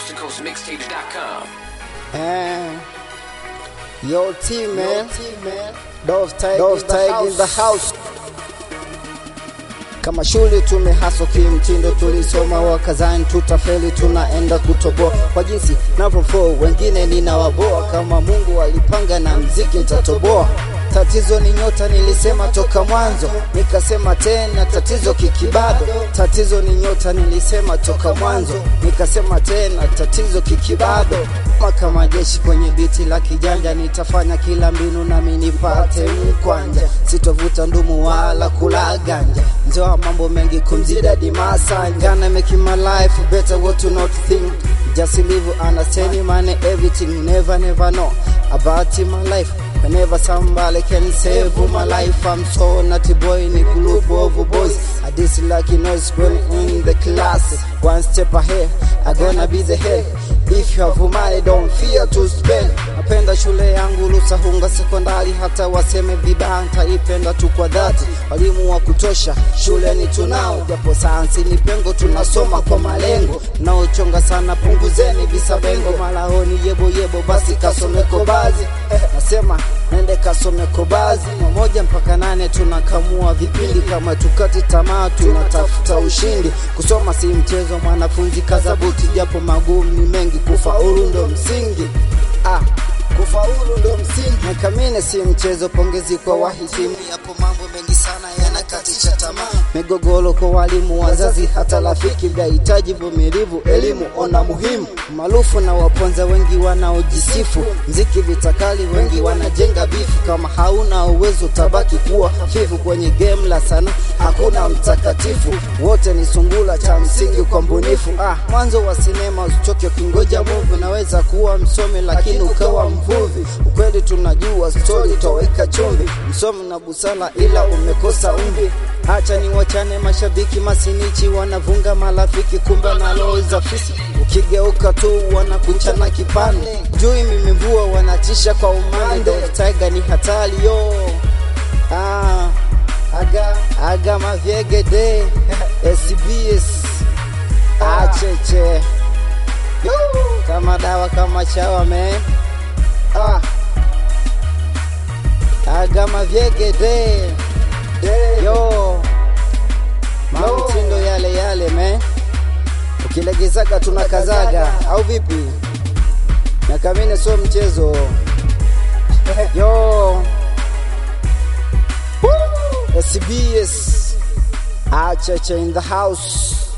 coasttocoastmixtapes.com. Yo team man, Dove Tag in the house. Kama shule tumehaso kimtindo, tulisoma wakazani tutafeli, tunaenda kutoboa kwa jinsi navofo, wengine ninawaboa. Kama Mungu alipanga na mziki nitatoboa. Tatizo ni nyota, nilisema toka mwanzo, nikasema tena tatizo kikibado. Tatizo ni nyota, nilisema toka mwanzo, nikasema tena tatizo kikibado. Kama jeshi kwenye biti la kijanja, nitafanya kila mbinu nami nipate mkwanja. Sitovuta ndumu wala kula ganja, ndoa mambo mengi kumzida dimasa. Gonna make my life better, what to not think. Just live understanding money, everything, never know about my life. Whenever somebody can save my life, I'm so naughty boy in a group of boys. I dislike noise going in the class. One step ahead, I gonna be the head. If you have money, don't fear to spend. Napenda shule yangu Lusahunga sekondari, hata waseme vibaya nitaipenda tu kwa dhati. Walimu wa kutosha shuleni tunao, japo sayansi ni pengo, tunasoma kwa malengo. Naochonga sana punguzeni bisabengo, malahoni yebo basi kasomeko bazi. Nasema nende kasomeko bazi, 1 mpaka 8 tunakamua vipindi. Kama tukati tamaa tunatafuta ushindi. Kusoma si mchezo, mwanafunzi kazabuti, japo magumu ni mengi, kufaulu ndo msingi. Kufaulu ndo msingi. Nakamine si mchezo, pongezi kwa wahitimu, yapo mambo mengi sana yanakatisha tamaa. Migogoro kwa walimu, wazazi, hata rafiki, vyahitaji vumilivu, elimu ona muhimu. Maarufu na waponza wengi wanaojisifu, mziki vitakali wengi wanajenga bifu. Kama hauna uwezo tabaki kuwa hafifu, kwenye game la sana hakuna mtakatifu. Wote ni sungula, cha msingi kwa mbunifu. Mwanzo wa sinema usichoke kungoja movie. Naweza kuwa msomi lakini ukawa mvuvi. Ukweli tunajua story toweka chumvi. Msomi na busara ila umekosa umbi. Acha ni wachane mashabiki masinichi, wanavunga marafiki kumbe na roho za fisi. Ukigeuka tu wanakuchana kipande, jui mimi mvua wanatisha kwa umande. Dove Tiger ni hatari yo. Aga mavyegede SBS acheche kama dawa kama chawa man. Aga mavyegede yo mamtindo yale man. Ukilegezaga tunakazaga au vipi? Na kamine so mchezo yo. SBS achacha in the house.